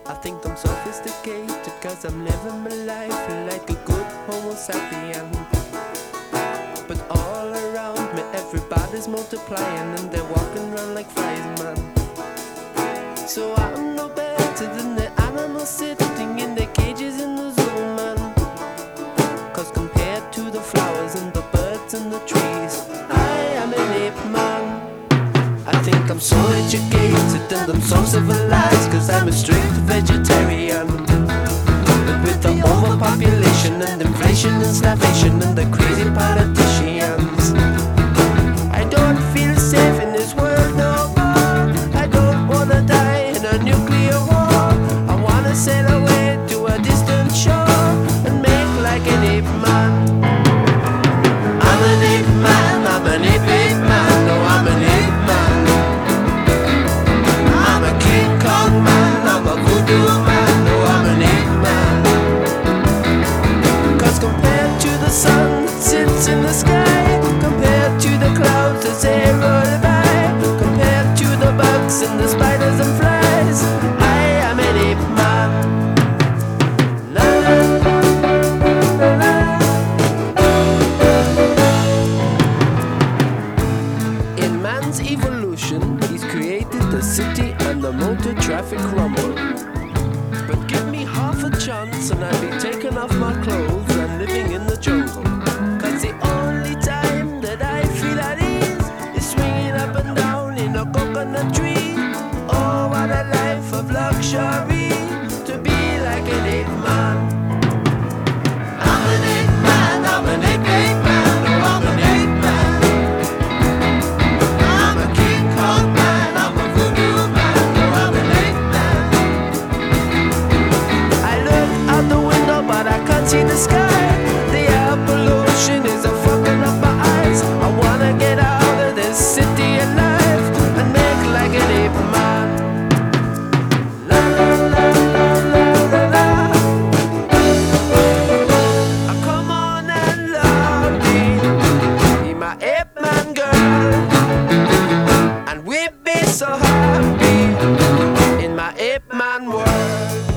I think I'm sophisticated cause I'm living my life like a good homo sapien. But all around me everybody's multiplying and they're walking around like flies, man. So I'm no better than the animals sitting in their cages in the zoo, man. Cause compared to the flowers and the birds and the trees, I am an ape man. I think I'm so educated and I'm so civilized cause I'm a strict vegetarian. But with the overpopulation and inflation and starvation and the crazy politicians, I don't feel safe in this world no more. I don't wanna die in a nuclear war. I wanna sail away to a distant shore and make like an ape man. I'm an ape man, I'm an ape man, no I'm an ape man. I'm a King Kong man, I'm a voodoo man, no I'm an ape man. Cause compared to the sun that sits in the sky, compared to the clouds that say roll by, compared to the bugs and the spiders and flies, I am an ape man. La la la la la. In man's evolution, he's created the city and the motor traffic rumble. But give me half a chance and I'd be taking off my clothes and living in the jungle. Cause the only time that I feel at ease is swinging up and down in a coconut tree. Oh, what a life of luxury, to be like an ape man. I'm an ape man, I'm an ape man, no I'm an ape man. I'm a King Kong man, I'm a voodoo man, no I'm an ape man. I look out the window but I can't see the sky. The air pollution is a fucking up my eyes. I wanna get out of this city alive and make like an ape man. La la la la la la la. Come on and love me, be my ape man girl, and we'll be so happy in my ape man world.